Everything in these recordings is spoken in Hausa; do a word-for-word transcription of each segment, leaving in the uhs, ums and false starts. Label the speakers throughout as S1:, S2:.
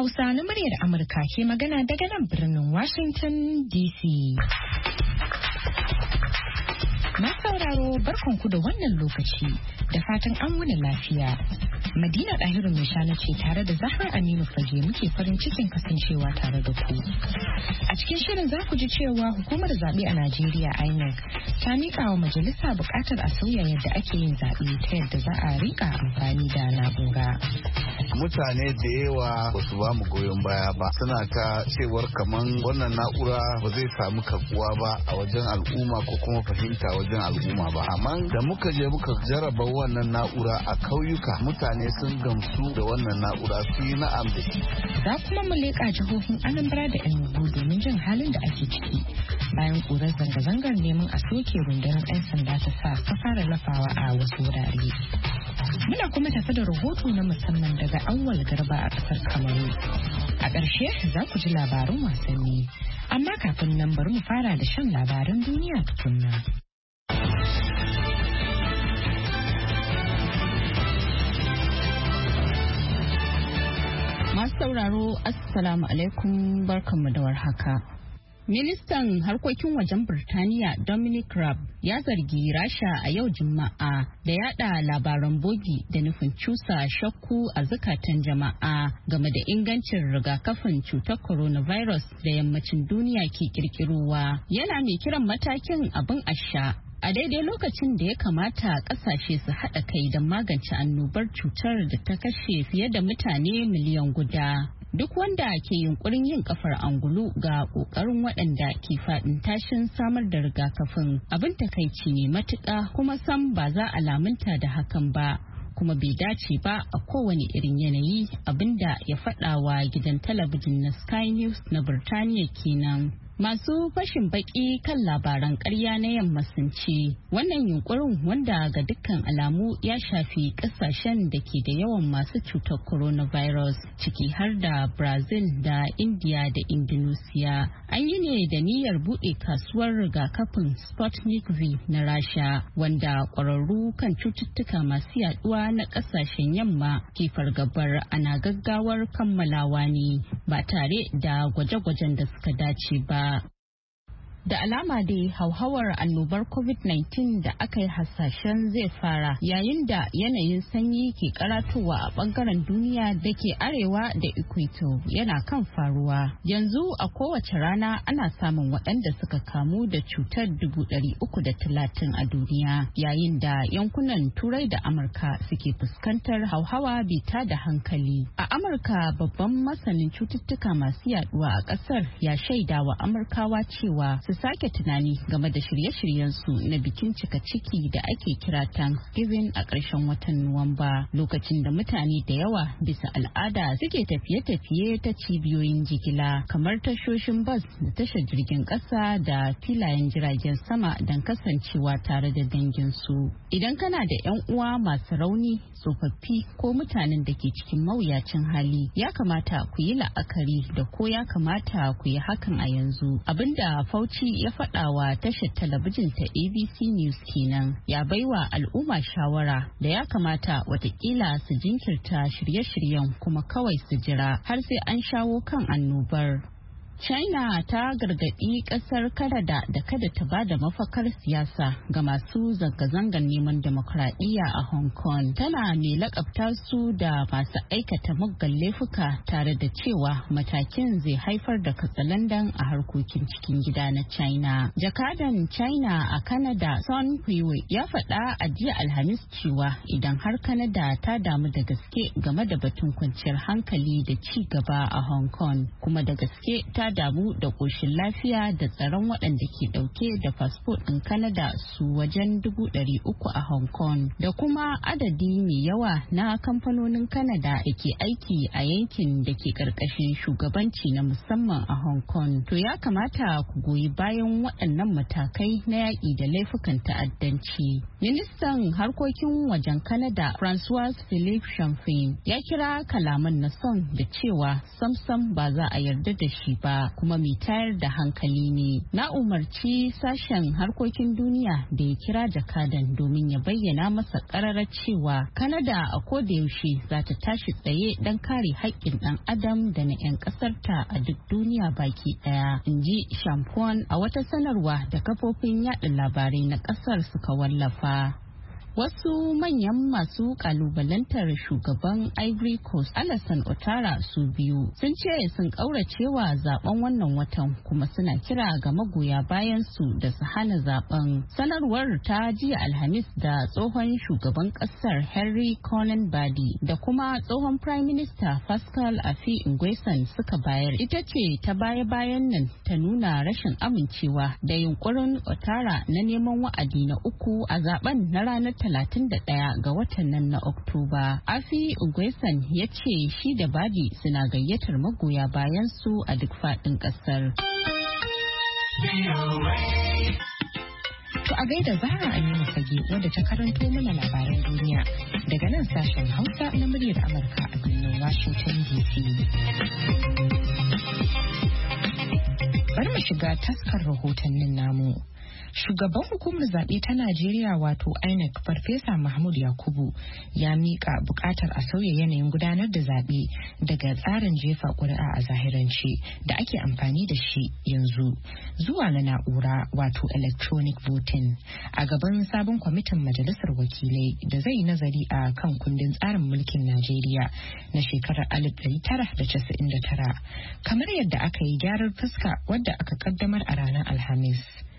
S1: Hausa na muryar Amurka ke magana daga nan birnin Washington D C. Masu sauraro barkanku da wannan lokaci da fatan an wuni lafiya. Madina Ɗahiru mai shana ce tare da Zahra Aminu Fage muke farin cikin kasancewa tare da ku. A cikin shirin za ku ji cewa hukumar zaɓe a Najeriya I N E C ta miƙa wa majalisa buƙatar a sauya yadda ake yin zaɓe ta yadda za a riƙa amfani da na'ura.
S2: Mutane da yawa ba su ba mu goyon baya ba suna ta cewar kaman wannan na'ura ba zai samu karbuwa ba a wajen al'umma ko kuma fahimta wajen al'umma ba. Amma da muka je muka jarraba wannan na'ura a kauyuka mutane sun gamsu da wannan na'ura su yi na'am da shi.
S1: Za kuma mu leƙa jihohin Anambra da Enugu domin jin halin da ake ciki bayan ƙurar zanga-zangar neman a soke rundunar 'yan sanda ta sa ta fara lafawa a wasu wurare. Muna kuma tafi da rahoto na musamman daga Awwal Garba a ƙasar Kamaru. A ƙarshe za ku ji labaran wasanni, amma kafin nan bari mu fara da shan labaran duniya tukunna.
S3: Masu sauraro, Assalamu alaikum, barkanmu da warhaka. Ministan harkokin wajen Birtaniya Dominic Raab ya zargi Rasha a yau Juma'a da yada labaran bogi da nufin cusa shakku a zukatan jama'a game da ingancin rigakafin cutar coronavirus da yammacin duniya ke kirkirowa. Yana mai kiran matakin abin asha a daidai lokacin da ya kamata kasashe su haɗa kai don magance annobar cutar da ta kashe fiye da mutane miliyan guda. Duk wanda ke yunkurin yin kafar angulu ga kokarin waɗanda ke faɗin tashin samar da rigakafin abin takaici ne matuƙa kuma sam ba za a lamunta da hakan ba kuma bai dace ba a kowane irin yanayi, abinda ya faɗa wa gidan talabijin na Sky News na Birtaniya kenan. Masu fashin baki kan labaran ƙarya na yamma sun ce wannan yunkurin wanda ga dukkan alamu ya shafi ƙasashen da ke da yawan masu cutar coronavirus ciki har da Brazil da India da Indonesia. An yi ne da niyyar buɗe kasuwar rigakafin Sputnik V na Rasha wanda ƙwararru kan cututtuka masu yaduwa na ƙasashen yamma ke fargabar ana gaggawar kammalawa ne ba tare da gwaje-gwajen da suka dace ba. Da alama dai hauhawar annobar covid nineteen da aka yi hasashen zai fara yayin da yanayin sanyi ke karatowa a bangaren duniya da ke arewa da equator yana kan faruwa. Yanzu a kowace rana ana samun waɗanda suka kamu da cutar dubu ɗari uku da talatin a duniya yayin da yankunan turai da Amurka suke fuskantar hauhawa bita da hankali. A Amurka babban masanin cututtuka masu yaduwa a ƙasar ya shaida wa Amurkawa cewa su sake tunani game da shirye-shiryensu na bikin cika ciki da ake kira Thanksgiving a ƙarshen watan Nuwamba, lokacin da mutane da yawa bisa al'ada suke tafiye-tafiye ta cibiyoyin jigila kamar tashoshin bas da tashar jirgin ƙasa da filayen jiragen sama don kasancewa tare da danginsu. Idan kana da 'yan uwa masu rauni, tsofaffi ko mutanen da ke cikin mawuyacin hali, ya kamata ku yi la'akari da ko ya kamata ku yi hakan a yanzu. Abinda Fauci ya faɗawa tashar talabijin ta A B C News kenan, ya baiwa al'umma shawara da ya kamata watakila su jinkirta shirye-shiryen kuma kawai su jira har sai an shawo kan annobar. China ta gargaɗi ƙasar Canada da kada ta ba da mafakar siyasa ga masu zanga-zangar neman demokradiyya a Hong Kong. Tana mai lakabta su da masu aikata muggan laifuka tare da cewa matakin zai haifar da katsalandan a harkokin cikin gida na China. Jakadan China a Canada Sun Huiwei ya faɗa a jiya Alhamis cewa idan har Canada ta damu da gaske game da batun kwanciyar hankali da ci gaba a Hong Kong kuma da gaske ta damu da ƙoshin lafiya da tsaron waɗanda ke ɗauke da fasfo ɗin Canada su wajen dubu ɗari uku a Hong Kong da kuma adadi mai yawa na kamfanonin Canada da ke aiki a yankin da ke ƙarƙashin shugabanci na musamman a Hong Kong. To ya kamata ku goyi bayan waɗannan matakai na yaƙi da laifukan ta'addanci. Ministan harkokin wajen Canada François Philippe Champagne ya kira kalaman na son da cewa samsam ba za a yarda da shi ba. ba kuma mai tayar da hankali ne. Na umarci sashen harkokin duniya da ya kira jakadan domin ya bayyana masa ƙararar cewa Kanada a kodayaushe za ta tashi tsaye don kare haƙƙin ɗan adam da na 'yan ƙasarta a duk duniya baki ɗaya, in ji Champon a wata sanarwa da kafofin yaɗa labarai na ƙasar suka wallafa. Wasu manyan masu kalubalantar shugaban Ivory Coast Alassane Ouattara su biyu sun ce sun kauracewa zaben wannan watan kuma suna kira ga magoya bayan su da su hana zaben. Sanarwar ta jiya Alhamis da tsohon shugaban kasar Henry Konan Badi da kuma tsohon Prime Minister Pascal Affi N'Guessan suka bayar ita ce ta baya-bayan nan ta nuna rashin amincewa da yunkurin Ouattara na neman wa'adi na uku a zaben na ranar talatin da ɗaya ga watan nan na Oktoba. Affi N'Guessan ya ce shi da Badi suna gayyatar magoya bayan su a duk faɗin ƙasar. To a gaida Zahra Aminu Fage wadda ta karanto mana labaran duniya daga nan sashen Hausa na muryar Amurka a birnin Washington D C. Bari mu shiga taskar rahotannin namu. Shugaban hukumar zaɓe ta Najeriya wato I N E C Farfesa Mahmud Yakubu ya miƙa buƙatar a sauya yanayin gudanar da zaɓe daga tsarin jefa ƙuri'a a zahirance da ake amfani da shi yanzu zuwa na na'ura wato electronic voting a gaban sabon kwamitin majalisar wakilai da zai nazari a kan kundin tsarin mulkin Najeriya na shekarar alif ɗari tara da casa'in da tara kamar yadda aka yi gyarar fuska wadda aka kaddamar a ranar Alhamis.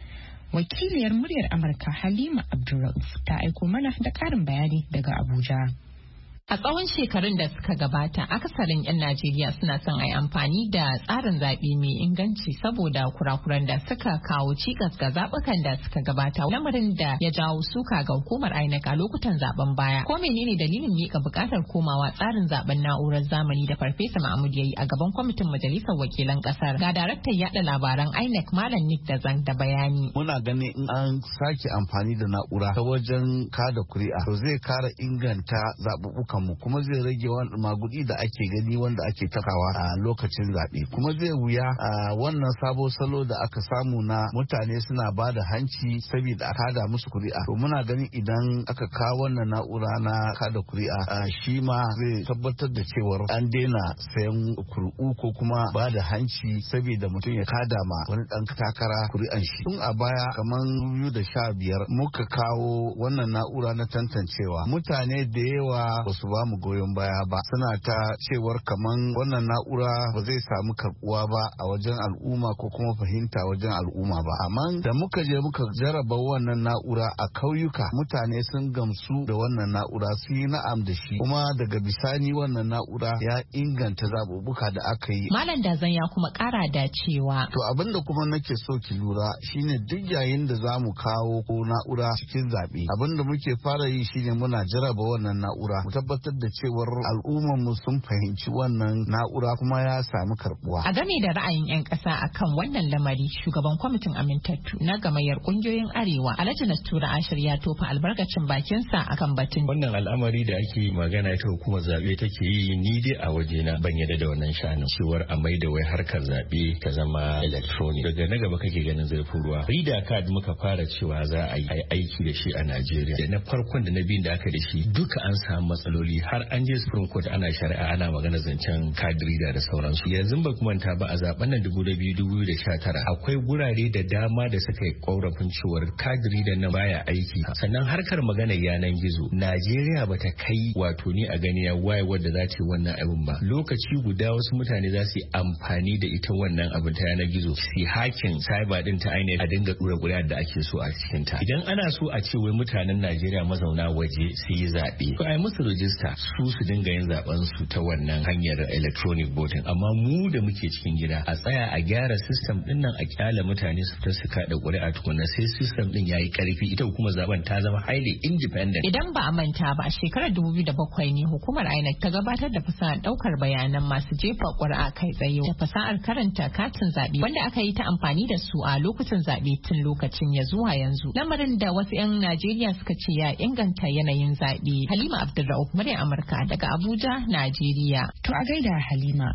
S3: Wakiliyar muryar Amurka Halima Abdulrauf ta aiko mana da ƙarin bayani daga Abuja.
S4: A tsawon shekarun da suka gabata, akasarin 'yan Najeriya suna son a yi amfani da tsarin zaɓe mai inganci saboda kurakuran da suka kawo cikas ga zaɓukan da suka gabata, lamarin da ya jawo suka ga hukumar I N E C a lokutan zaben baya. Ko menene dalilin miƙa buƙatar komawa tsarin zaben na'urar zamani da Farfesa Mahmud ya yi a gaban kwamitin majalisar wakilan ƙasar? Ga daraktan yaɗa labaran I N E C Malam Nick Dazan da bayani.
S2: Muna ganin in an sake amfani da na'ura ta wajen kada kuri'a, to zai kara inganta zaɓuɓɓukan mu kuma zai rage wani magudi da ake gani wanda ake takawa a lokacin zaɓe, kuma zai wuya a wannan sabo salo da aka samu na mutane suna ba da hanci saboda a kada musu kuri'a. To muna ganin idan aka kawo wannan na'ura na kada kuri'a shi ma zai tabbatar da cewar an daina sayan kuri'u ko kuma ba da hanci saboda mutum ya kada ma wani ɗan takara kuri'an shi. Tun a baya kamar biyu da sha biyar muka kawo wannan na'ura na tantancewa, mutane da yawa ba su ba mu goyon baya ba, suna ta cewar kaman wannan na'ura ba zai samu karbuwa ba a wajen al'umma ko kuma fahimta wajen al'umma ba. Amma da muka je muka jaraba wannan na'ura a kauyuka, mutane sun gamsu da wannan na'ura, su yi na'am da shi, kuma daga bisani wannan na'ura ya inganta zaɓuɓɓuka da aka yi.
S4: Malam Dazan ya kuma ƙara da cewa
S2: to abin da kuma nake so ki lura shine duk yayin da za mu kawo ko na'ura cikin zaɓe, abin da muke fara yi shine muna jaraba wannan na'ura mu tabbatar da cewar al'ummar mu sun fahimci wannan na'ura kuma ya samu karbuwa.
S4: A game da ra'ayin 'yan ƙasa akan wannan lamari, shugaban kwamitin amintattu na gamayyar ƙungiyoyin Arewa Alhaji Nastura Ashir ya tofa albarkacin bakinsa akan batun.
S5: Wannan al'amari da ake magana ta hukumar zaɓe take yi, ni dai a wajena ban yarda da wannan sha'anin cewar a mai da wai harkar zaɓe ta zama electronic. Daga na gaba kake ganin zurfin ruwa. Rida card muka fara cewa za a yi aiki da shi a Najeriya. Da na farkon da na biyun da aka da shi duka an samu matsaloli, har an je Supreme Court ana shari'a ana magana zancen kadrida da sauransu. Yanzu ba kuma ta ba a zaben nan dubu da biyu dubu da sha tara akwai gurare da dama da suka yi korafin cewar kadrida nan baya aiki. Sannan harkar magana yanan gizo, Najeriya bata kai wato ni a gani ya waye wadda za ta yi wannan abin ba. Lokaci guda wasu mutane za su yi amfani da ita wannan abin ta yanar gizo, su hakin cyber din ta ainihin a dinga dura kuri'ar da ake so a cikin ta. Idan ana so a ce wai mutanen Najeriya mazauna waje su yi zaɓe, to ai musu rijista su su dinga yin zaben su ta wannan hanyar electronic voting. Amma mu da muke cikin gida a tsaya a gyara system din nan, a kyala mutane su ta su kada ƙuri'a tukunna sai system din yayi karfi, ita hukumar zaben ta zama highly independent.
S4: Idan ba a manta ba, a shekarar dubu biyu da bakwai ne hukumar I N E C ta gabatar da fasahar daukar bayanan masu jefa ƙuri'a kai tsaye da fasahar karanta katin zaɓe wanda aka yi ta amfani da su a lokutan zaɓe tun lokacin ya zuwa yanzu, lamarin da wasu 'yan Najeriya suka ce ya inganta yanayin zaɓe. Halima Abdulrauf, muryar Amurka daga Abuja, Najeriya.
S1: To a gaida Halima.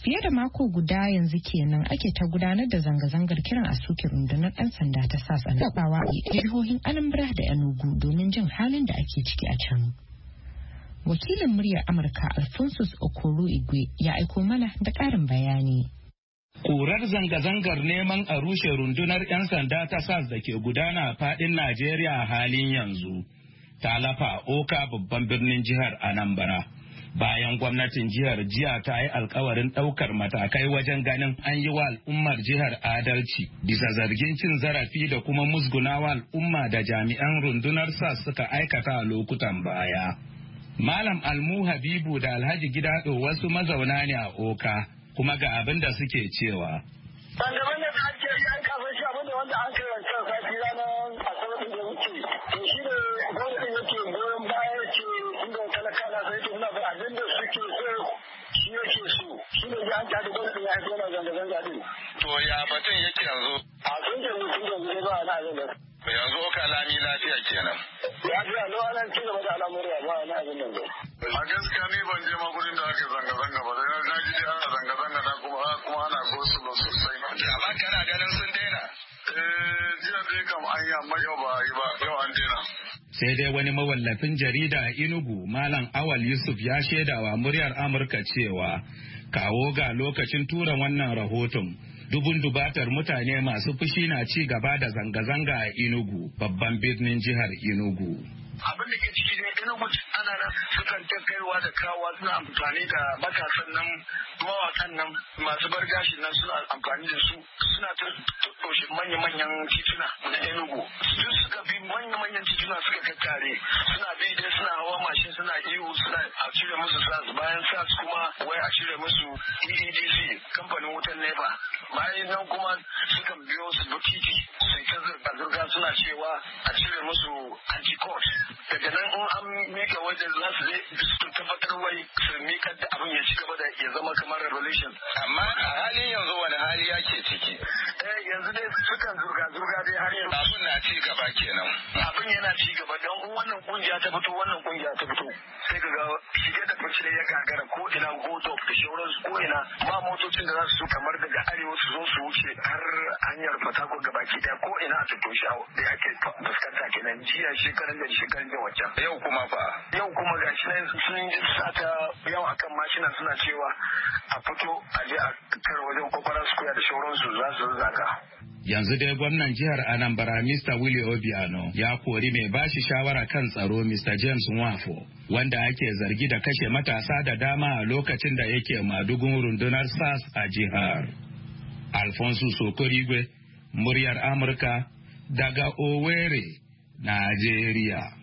S1: Fiye da mako guda yanzu kenan ake ta gudanar da zanga-zangar kiran a soke rundunar 'yan sanda ta S A S a Nabawa a jihohin Anambra da Enugu domin jin halin da ake ciki a can. Wakilin muryar Amurka Alphonsus Okoro Igwe ya aiko mana da ƙarin bayani.
S6: Kurar zanga-zangar neman a rushe rundunar 'yan sanda ta S A S da ke gudana a faɗin Najeriya a halin yanzu ta lafa Oka babban birnin jihar Anambra. Bayan gwamnatin jihar jiya ta yi alkawarin ɗaukar matakai wajen ganin an yi wa al'ummar jihar adalci bisa zargin cin zarafi da kuma musgunawa al'umma da jami'an rundunar S A S suka aikata a lokutan baya. Malam Almu Habibu da Alhaji Gidado wasu mazauna ne a Oka kuma ga abin da suke cewa.
S7: Bangaban da ake yi an kafa shi abin da wanda an kai wancan sati ranar asabar da wuce. To shi ne gwamnatin yake goyon baya ce inda talaka na sai tuna da abin da suke so shi yake so. Shi ne ya an kafa gwamnatin ya haifar da zanga-zanga din.
S8: To ya batun yake yanzu?
S7: A sun ce mu sun yanzu ba na abin da.
S8: Yanzu Oka lami lafiya kenan.
S7: Ya fi a zuwa nan ci gaba da al'amura ba na abin nan ba.
S8: A gaskiya ni ban je ma gurin da ake zanga-zanga ba dai na ji dai ana zanga-zanga na kuma kuma ana gosulo sosai. Amma kana ganin sun daina? Eh jiya dai kam an yi amma yau ba yi ba yau an daina.
S6: Sai dai wani mawallafin jarida a Enugu Malam Awal Yusuf ya shaidawa muryar Amurka cewa kawo ga lokacin tura wannan rahoton dubun dubatar mutane masu fushi na ci gaba da zanga-zanga a Enugu babban birnin jihar Enugu.
S7: Abin da ke ciki ne Enugu ana nan sukan ta kaiwa da kawa suna amfani da matasan nan mawakan nan masu bargashin nan suna amfani da su suna ta toshe manya-manyan tituna na Enugu. Su suka bi manya-manyan tituna suka kakkare suna bi dai suna hawa mashin suna ihu suna a cire musu S A S bayan S A S kuma wai a cire musu E E D C kamfanin wutan NEPA. Bayan nan kuma sukan biyo su butiti su ta zirga-zirga suna cewa a cire musu anti-court. Daga nan in an mika wajen za su je su tabbatar wai su mika da abin ya ci gaba da ya zama kamar revolution.
S8: Amma a halin yanzu wani hali yake ciki?
S7: Eh yanzu dai sukan zurga-zurga dai har yanzu.
S8: Abin na ci gaba kenan.
S7: Abin yana ci gaba don in wannan kungiya ta fito wannan kungiya ta fito sai ka ga shige da fice ya gagara ko ina godop da shauransu ko ina ba motocin da za su kamar daga arewa su zo su wuce har hanyar fatako gabaki daya ko ina a tutto shi da ake fuskanta kenan jiya shekaran da shekaran da wancan.
S8: Yau kuma fa.
S7: Yau kuma ga shi nan sun yi sata yau akan mashina suna cewa a fito a je a kar wajen kwakwara su koya da shauransu za su zaga.
S6: Yanzu dai gwamnan jihar Anambra Mister Willie Obiano ya kori mai bashi shawara kan tsaro Mister James Nwafo wanda ake zargi da kashe matasa da dama a lokacin da yake madugun rundunar S A S a jihar. Alfonso Sokorigwe, muryar Amurka daga Owerri, Najeriya.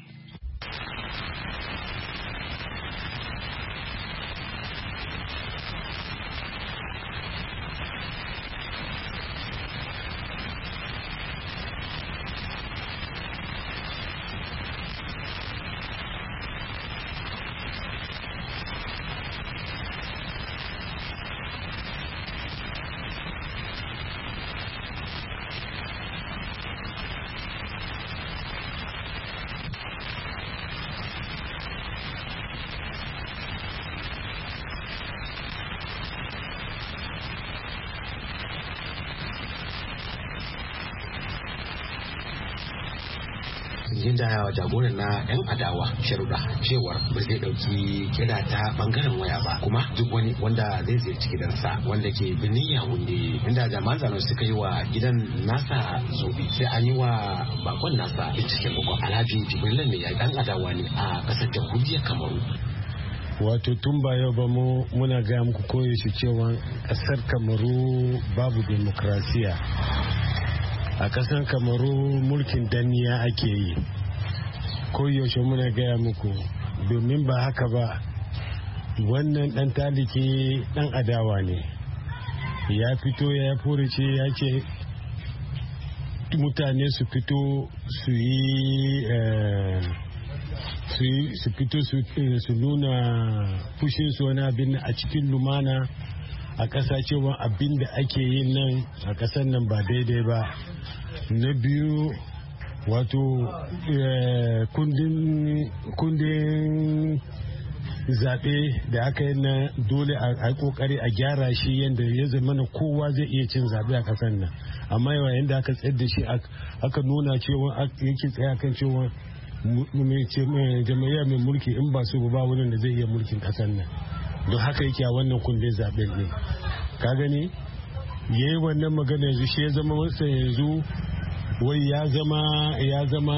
S9: gindayawa jagoran na yan adawa sharuɗa cewar ba zai ɗauki kira ta bangaren waya ba kuma duk wani wanda zai ziyarci gidansa wanda ke birnin Yawunde inda jami'an tsaro suka yi wa gidan nasa zobe sai an yi wa bakon nasa binciken kwakwa. Alhaji Jibril ne ya dan adawa ne a ƙasar jamhuriyar Kamaru.
S10: Wato tun ba yau ba mu muna gaya muku koyaushe cewa ƙasar Kamaru babu demokrasiya. A ƙasar Kamaru mulkin danniya ake yi. Koyaushe muna gaya muku domin ba haka ba wannan ɗan taliki ɗan adawa ne. Ya fito ya furice ya ce mutane su fito su yi su fito su nuna fushinsu wani abin a cikin lumana a ƙasa cewa abin da ake yin nan a ƙasar nan ba daidai ba. Na biyu wato kundin zaɓe da aka yi na dole a kokari a gyara shi yadda ya zama na kowa zai iya cin zaɓe a ƙasar nan, amma yawa yadda aka tsayar da shi aka nuna cewa yake tsaye kan cewa jam'iyyar mai mulki in ba su ba wani da zai iya mulkin ƙasar nan, don haka yake a wannan kundin zaɓen ne. Ka gani ya yi wannan magana yanzu shi ya zama masa yanzu wai ya zama ya zama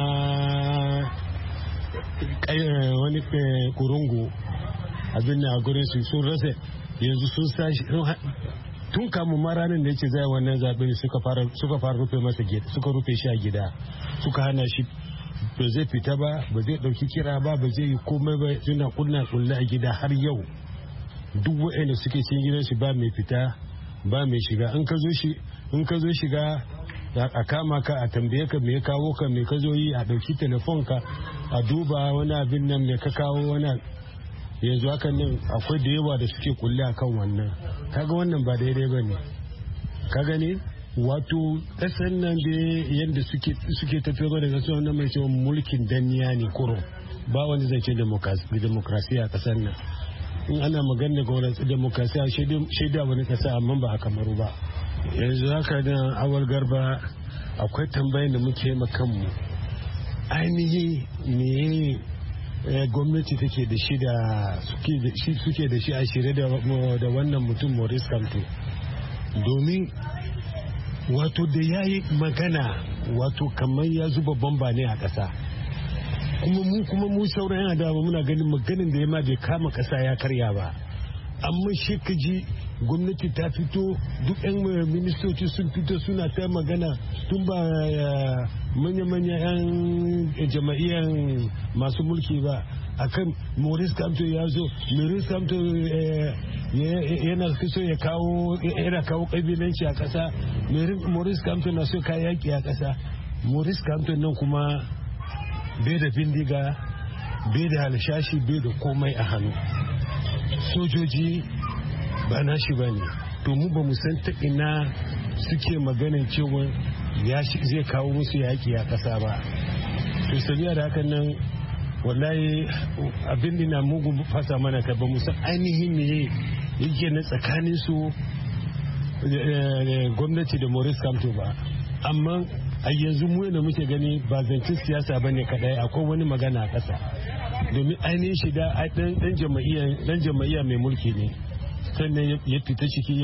S10: wani kurungu abin a gurin su sun rasa yanzu sun sashi tun kamun ma ranar da yake zai wannan zaɓe ne suka fara rufe masa gida, suka rufe shi a gida, suka hana shi ba zai fita ba, ba zai ɗauki kira ba, ba zai yi komai ba, suna kunna kulle a gida har yau. Duk waɗanda suke cikin gidan shi ba mai fita ba mai shiga. In ka zo shi in ka zo shiga a kama ka a tambaye ka me ya kawo ka me ka zo yi, a ɗauki telefon ka a duba wani abin nan me ka kawo wani. Yanzu hakan nan akwai da yawa da suke kulle akan wannan. Kaga wannan ba daidai ba ne. Ka gani wato ƙasar nan da yadda suke suke tafiyar da ƙasar wannan mai cewa mulkin danniya ne kuro, ba wani zance demokrasiya a ƙasar nan. In ana magana gwamnati demokrasiya shaida wani ƙasa amma ba a Kamaru ba. Yanzu haka nan Awal Garba akwai tambayin da muke ma kanmu, ainihi me gwamnati take da shi da suke da shi a shirye da wannan mutum Maurice Kamto, domin wato da ya yi magana wato kamar ya zuba bamba ne a ƙasa, kuma mu kuma mu sauran yana da muna ganin maganin da ya ma bai kama ƙasa ya karya ba, amma shi ka ji gwamnati ta fito duk 'yan ministoci sun fito suna ta magana tun ba manya-manya 'yan jama'iyyar masu mulki ba akan Maurice Kamto ya zo. Maurice Kamto yana so ya kawo yana kawo kabilanci a ƙasa. Maurice Kamto na so kayan yaƙi a ƙasa. Maurice Kamto nan kuma bai da bindiga, bai da halshashi, bai da komai a hannu. Sojoji ba na shi ba ne, to mu ba mu san ta ina suke maganin cewa ya zai kawo musu yaƙi a ƙasa ba. To sabiya da hakan nan wallahi abin da na mugun fasa mana ka ba mu san ainihin me yake na tsakanin su gwamnati da Maurice Kamto ba, amma a yanzu mu da muke gani ba zancen siyasa ba ne kadai, akwai wani magana a ƙasa, domin ainihin shi da ɗan jama'iyya mai mulki ne, sannan ya fita ciki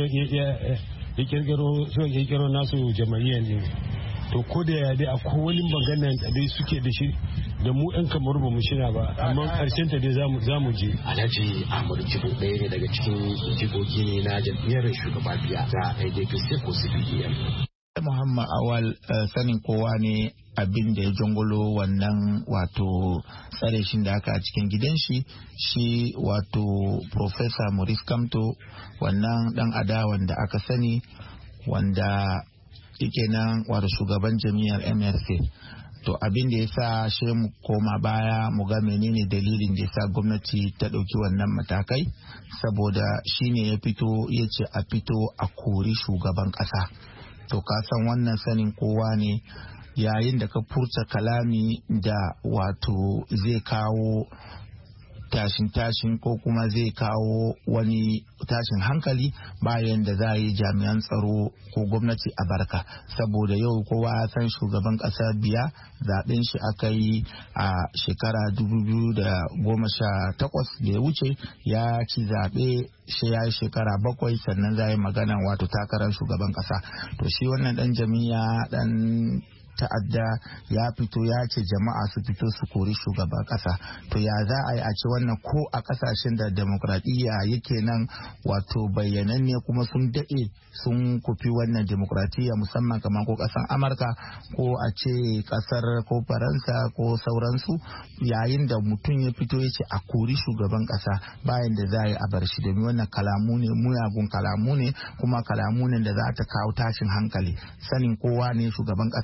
S10: ya kirkiro nasu jama'iyyar ne. To ko da ya dai akwai wani magana da dai suke da shi da mu ɗan kamar ba mu shina ba, amma ƙarshen ta dai za mu je.
S9: Alhaji Ahmadu Jibo ɗaya ne daga cikin jigogi ne na jam'iyyar shugaba biya ta A D P C ko C P D M.
S11: Muhammad Awal sanin kowa ne abin da ya jangolo wannan wato tsare shi da aka a cikin gidan shi shi wato Professor Maurice Kamto, wannan dan adawan da aka sani wanda yake nan wato shugaban jami'ar M R C. To abin da ya sa shi mu koma baya mu ga menene dalilin da ya sa gwamnati ta ɗauki wannan matakai, saboda shi ne ya fito ya ce a fito a kori shugaban ƙasa. To ka san wannan sanin kowa ne, yayin da ka furta kalami da wato zai kawo tashin tashin ko kuma zai kawo wani tashin hankali bayan da za a yi jami'an tsaro ko gwamnati a barka, saboda yau kowa ya san shugaban kasa biya zaben shi aka yi a shekara dubu biyu da goma sha takwas da ya wuce, ya ci zaɓe shi ya yi shekara bakwai sannan za a yi magana wato takarar shugaban kasa. To shi wannan dan jami'a dan ta'adda ya fito ya ce jama'a su fito su kori shugaban kasa. To ya za a yi a ce wannan ko a kasashen da demokradiyya yake nan wato bayyananne kuma sun daɗe sun kufi wannan demokradiyya, musamman kamar ko kasan Amurka ko a ce kasar ko Faransa ko sauransu, yayin da mutum ya fito ya ce a kori shugaban kasa bayan da za a yi a bar shi, domin wannan kalamu ne muyagun kalamu ne kuma kalamu ne da za ta kawo tashin hankali. Sanin kowa ne shugaban kasa shi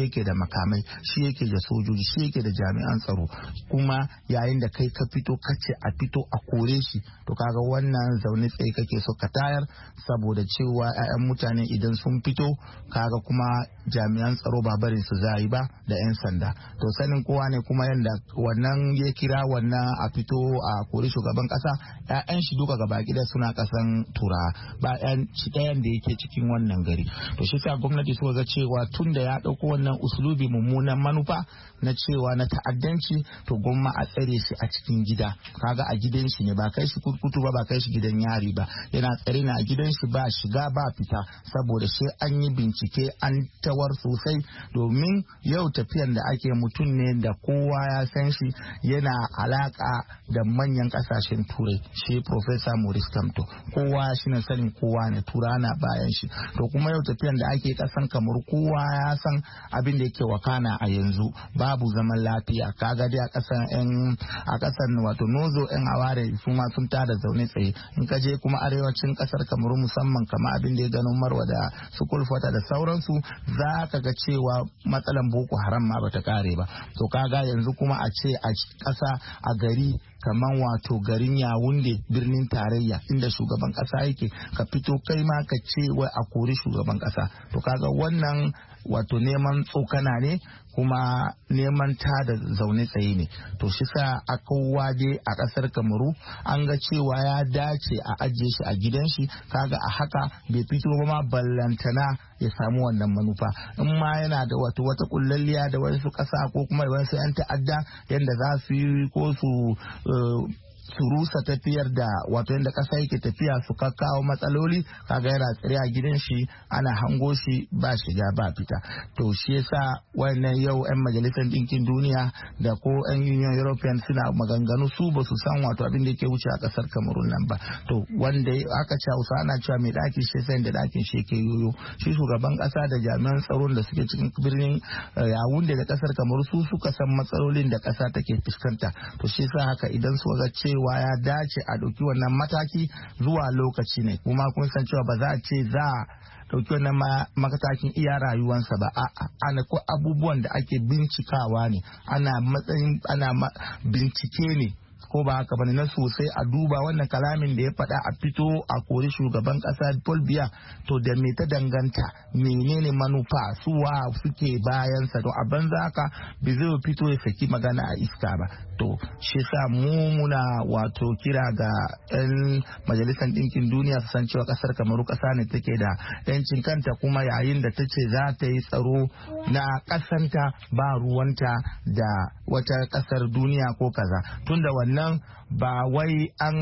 S11: yake da makamai, shi yake da sojoji, shi yake da jami'an tsaro. Kuma yayin da kai ka fito kace a fito a kore shi, to kaga wannan zaune tsaye kake so ka tayar, saboda cewa 'ya'yan mutane idan sun fito kaga kuma jami'an tsaro ba barin su za yi ba da 'yan sanda. To sanin kowa ne kuma yanda wannan ya kira wannan a fito a kori shugaban kasa, 'ya'yan shi duka gaba gida suna kasan tura ba 'yan shi ɗayan da yake cikin wannan gari. To shi sa gwamnati suka ga cewa tun da ya ɗauko wannan usulubi mummunan manufa na cewa na ta'addanci, to gwamma a tsare shi a cikin gida. Kaga a gidan shi ne, ba kai shi kurkutu ba, ba kai shi gidan yari ba, yana tsare na a gidan shi ba shiga ba fita, saboda sai an yi bincike an tawar sosai. Domin yau tafiyan da ake mutum ne da kowa ya san shi yana alaka da manyan kasashen turai, shi Professor Maurice Kamto, kowa shi ne sanin kowa ne, tura na bayan shi. To kuma yau tafiyan da ake kasan kamar kowa ya san abin da yake wakana a yanzu, babu zaman lafiya. Kaga dai a kasan yan a kasan wato nozo yan aware su ma sun tada zaune tsaye. In ka je kuma arewacin kasar Kamaru musamman kama abin da ya gano Marwa da su Kulfata da sauransu, za ka ga cewa matsalan Boko Haram ma bata kare ba. To kaga yanzu kuma a ce a kasa a gari kaman wato garin Yawunde birnin tarayya inda shugaban kasa yake, ka fito kai ma ka ce wai a kori shugaban kasa. To kaga wannan wato neman tsokana ne kuma neman ta da zaune tsaye ne. To shi sa a kowa dai a kasar Kamaru an ga cewa ya dace a ajiye shi a gidan shi, kaga a haka bai fito ba ma ballantana ya samu wannan manufa. In ma yana da wato wata kullalliya da wasu kasa ko kuma wasu 'yan ta'adda yadda za su yi ko su uh, su rusa tafiyar da wato yadda kasa yake tafiya su kakkawo matsaloli, kaga yana tsare a gidan shi ana hango shi ba shiga ba fita. To shi yasa wannan yau 'yan majalisar ɗinkin duniya da ko 'yan union european suna maganganu, su ba su san wato abin da yake wuce a kasar Kamarun nan ba. To wanda aka ce Hausa ana cewa mai ɗakin shi sai da ɗakin shi yake yoyo. Shi shugaban kasa da jami'an tsaron da suke cikin birnin Yawunde da kasar Kamaru su suka san matsalolin da kasa take fuskanta. To shi yasa haka idan su ga cewa cewa ya dace a ɗauki wannan mataki zuwa lokaci ne, kuma kun san cewa ba za a ce za a ɗauki wannan matakin iya rayuwansa ba, ana ko abubuwan da ake bincikawa ne, ana matsayin ana bincike ne ko ba haka bane na sosai a duba wannan kalamin da ya faɗa a fito a kori shugaban ƙasa Paul Biya, to da me ta danganta, menene manufa, suwa suke bayansa. To a banza haka bai zai fito ya saki magana a iska ba. To shi sa mu muna wato kira ga 'yan majalisar ɗinkin duniya su san cewa ƙasar Kamaru ƙasa ne take da 'yancin kanta, kuma yayin da ta ce za ta yi tsaro na ƙasanta ba ruwanta da wata ƙasar duniya ko kaza. Tunda wannan nan ba wai an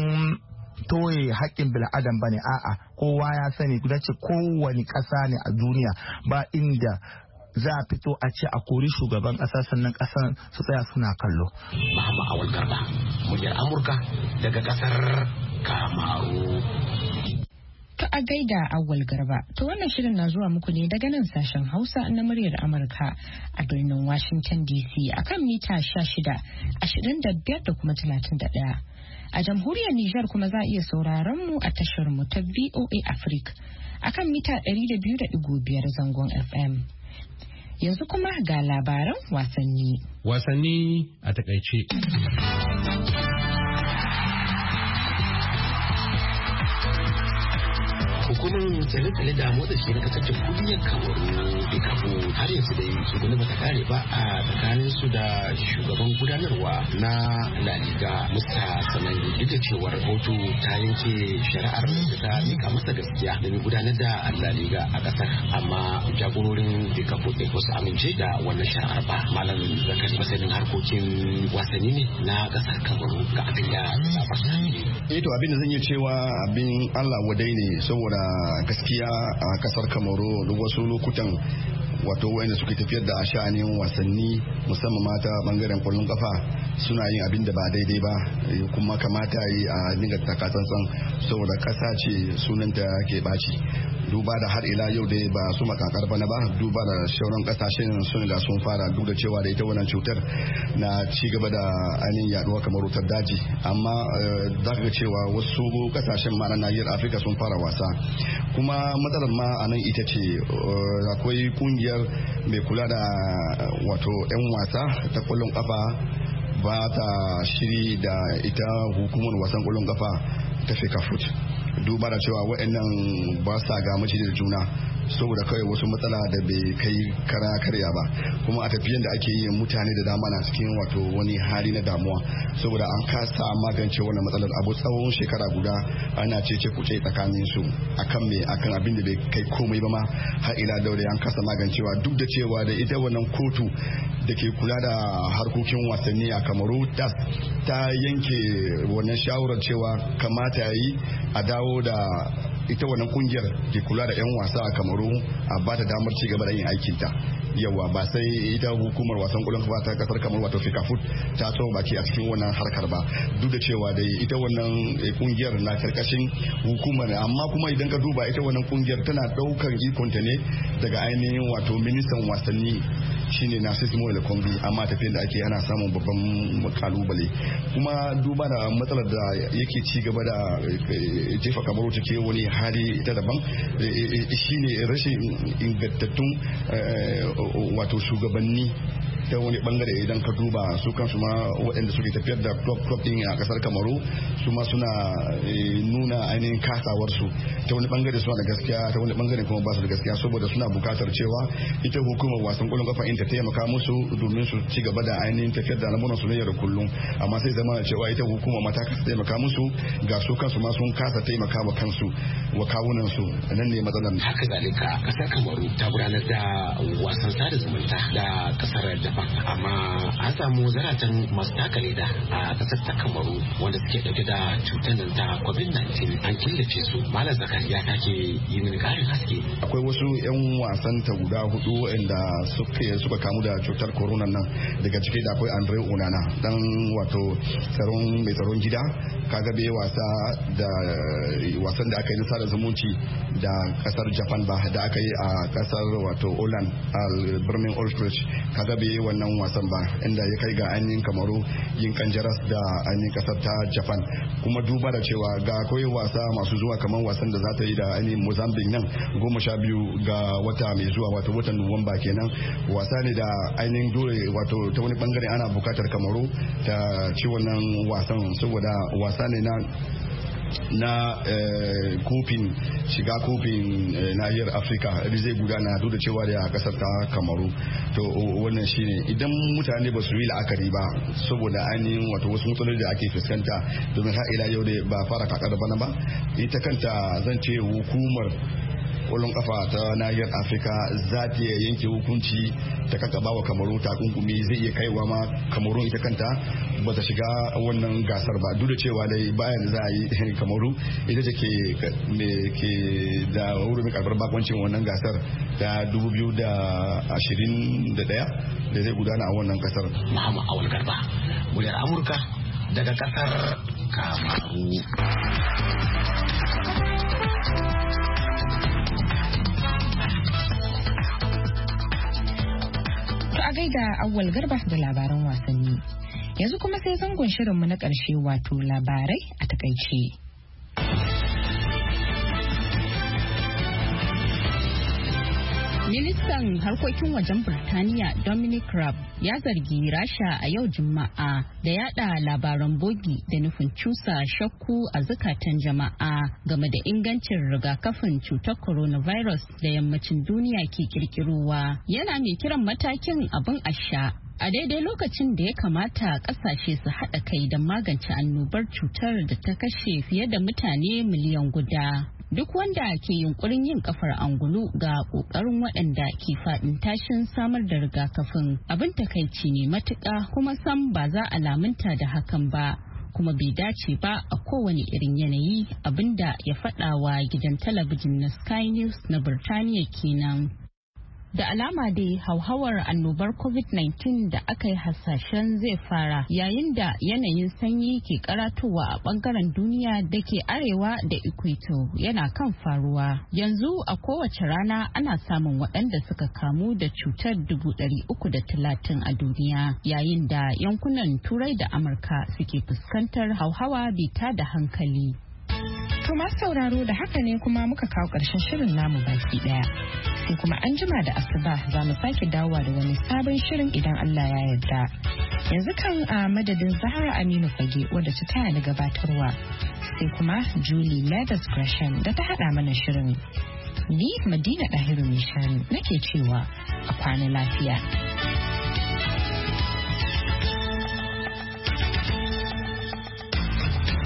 S11: toye haƙƙin bil'adam ba ne, a'a kowa ya sani guda ce kowane ƙasa ne a duniya ba inda za a fito a ce a kori shugaban ƙasa sannan ƙasar su tsaya suna kallo.
S9: Muhammad Awal Garba, muryar Amurka daga ƙasar Kamaru.
S1: To a gaida Awal Garba, to wannan shirin na zuwa muku ne daga nan sashen Hausa na muryar Amurka a birnin Washington D C akan mita sha shida, ashirin da biyar da kuma talatin da ɗaya. A jamhuriyar Nijar kuma za a iya sauraron mu a tashar mu ta V O A Africa akan mita ɗari da biyu da ɗigo biyar zangon F M. Yanzu kuma ga labaran wasanni.
S12: Wasanni a takaice.
S9: Hukumar tsale-tsale da motsa shi na kasar jamhuriyar Kamaru da kafo har yanzu dai su gani bata kare ba a tsakanin su da shugaban gudanarwa na La Liga Musa Samani, duk da cewar kotu ta yanke shari'ar da ta mika masa gaskiya domin gudanar da La Liga a kasar, amma jagororin da kafo ɗin ba su amince da wannan shari'ar ba. Malam Zakari masanin harkokin wasanni ne na kasar Kamaru ga abin da ya ba.
S13: Eh to abin da zan yi cewa abin Allah wadai ne, saboda gaskiya a kasar Kamaru duk wasu lokutan wato wayanda suke tafiyar da sha'anin wasanni musamman mata bangaren kwallon kafa suna yin abin da ba daidai ba, kuma kamata yi a dinga takatsantsan saboda kasa ce sunanta ke baci. duba da har ila yau da ba su makakar bana ba, duba da shauran kasashen sun ga sun fara duk da cewa da ita wannan cutar na ci gaba da ainihin yaduwa kamar wutar daji, amma za ka ga cewa wasu kasashen ma na nahiyar Afirka sun fara wasa. Kuma matsalar ma a nan ita ce akwai kungiyar mai kula da wato 'yan wasa ta kwallon kafa ba ta shiri da ita hukumar wasan kwallon kafa ta Fecafoot, duba da cewa waɗannan ba sa ga mace da juna saboda kawai wasu matsala da bai kai kara karya ba. Kuma a tafiyan da ake yi mutane da dama na cikin wato wani hali na damuwa saboda an kasa magance wannan matsalar abu tsawon shekara guda ana cece kuce tsakanin su akan me akan abin da bai kai komai ba ma har ila daure an kasa magancewa, duk da cewa da ita wannan kotu da ke kula da harkokin wasanni a Kamaru ta yanke wannan shawarar cewa kamata yi a dawo da ita wannan kungiyar ke kula da 'yan wasa a Kamaru a ba ta damar ci gaba da yin aikinta. Yawa ba sai ita hukumar wasan kwallon kafa ta kasar Kamaru wato Fecafoot ta tsawo baki a cikin wannan harkar ba, duk da cewa da ita wannan kungiyar na karkashin hukumar, amma kuma idan ka duba ita wannan kungiyar tana daukar ikonta ne daga ainihin wato ministan wasanni shine Narcisse Moyle Kombi, amma tafiyan da ake ana samun babban kalubale. Kuma duba da matsalar da yake ci gaba da jefa Kamaru take wani hali ta daban shine rashin ingantattun wato shugabanni ta wani bangare. Idan ka duba su kansu ma waɗanda suke tafiyar da club club din a kasar Kamaru su ma suna nuna ainihin kasawar su, ta wani bangare suna da gaskiya, ta wani bangare kuma ba su da gaskiya, saboda suna bukatar cewa ita hukumar wasan kwallon kafa in ta taimaka musu domin su ci gaba da ainihin tafiyar da lamuran su na yau da kullum, amma sai zama cewa ita hukumar ma ta kasa taimaka musu, ga su kansu ma sun kasa taimaka wa kansu wa kawunan su. Nan ne matsalar.
S9: Haka zalika kasar Kamaru ta gudanar da wasan sada zumunta da kasar Japan, amma an samu zaratan masu taka leda a kasar ta Kamaru wanda suke dauke da cutar nan ta covid nineteen, an killace su. Malam Zakariya take yi mini karin haske.
S13: Akwai wasu 'yan wasan ta guda hudu wanda suka suka kamu da cutar corona nan, daga ciki da akwai Andre Onana dan wato tsaron mai tsaron gida, kaga bai wasa da wasan da aka yi na sada zumunci da kasar Japan ba, da aka yi a kasar wato Holland a birnin Utrecht, kaga bai wannan wasan ba, inda ya kai ga ainihin Kamaru yin kanjaras da ainihin kasar ta Japan. Kuma duba da cewa ga akwai wasa masu zuwa kamar wasan da za ta yi da ainihin Mozambique nan goma sha biyu ga wata mai zuwa wato watan Nuwamba kenan, wasa ne da ainihin dole wato ta wani bangare ana bukatar Kamaru ta ci wannan wasan saboda wasa ne na na eh, kofin shiga kofin eh, nahiyar Afirka da zai gudana duk da cewa da kasar ta Kamaru. To wannan shine idan mutane ba su yi la'akari ba saboda ainihin wato wasu matsaloli da ake fuskanta, domin har ila yau da ba fara kakar bana ba, ita kanta zan ce hukumar kwallon kafa ta nahiyar Afirka za ta yanke hukunci ta kaka bawa Kamaru takunkumi, zai iya kaiwa ma Kamaru ita kanta ba ta shiga wannan gasar ba, duk da cewa dai bayan da za a yi Kamaru ita ce ke ke da wurin karbar bakoncin wannan gasar ta dubu biyu da ashirin da ɗaya da zai gudana a wannan kasar.
S9: Muhammad Awal Garba, muryar Amurka daga kasar Kamaru.
S1: A gaida Awwal Garba da labaran wasanni. Yanzu kuma sai zangon shirinmu na ƙarshe wato labarai a takaice.
S3: Ministan harkokin wajen Birtaniya Dominic Raab ya zargi Rasha a yau Juma'a da yada labaran bogi da nufin cusa shakku a zukatan jama'a game da ingancin rigakafin cutar coronavirus da yammacin duniya ke kirkirowa. Yana mai kiran matakin abin asha a daidai lokacin da ya kamata kasashe su haɗa kai don magance annobar cutar da ta kashe fiye da mutane miliyan guda. Duk wanda ke yunkurin yin kafar angulu ga kokarin waɗanda ke faɗin tashin samar da rigakafin abin takaici ne matuƙa, kuma sam ba za a lamunta da hakan ba, kuma bai dace ba a kowane irin yanayi, abinda ya faɗa wa gidan talabijin na Sky News na Birtaniya kenan. Da alama dai hauhawar annobar covid nineteen da aka yi hasashen zai fara yayin da yanayin sanyi ke karatowa a bangaren duniya da ke arewa da equator yana kan faruwa. Yanzu a kowace rana ana samun waɗanda suka kamu da cutar dubu ɗari uku da talatin a duniya, yayin da yankunan Turai da Amurka suke fuskantar hauhawa bita da hankali.
S1: To masu sauraro da haka ne kuma muka kawo ƙarshen shirin namu baki ɗaya. Sai kuma an jima da asuba za mu sake dawowa da wani sabon shirin idan Allah ya yarda. Yanzu kan a madadin Zahra Aminu Fage wadda ta taya ni gabatarwa. Sai kuma Julie Leathers Gresham da ta haɗa mana shirin. Ni Madina Dahiru Mishani nake cewa a kwana lafiya.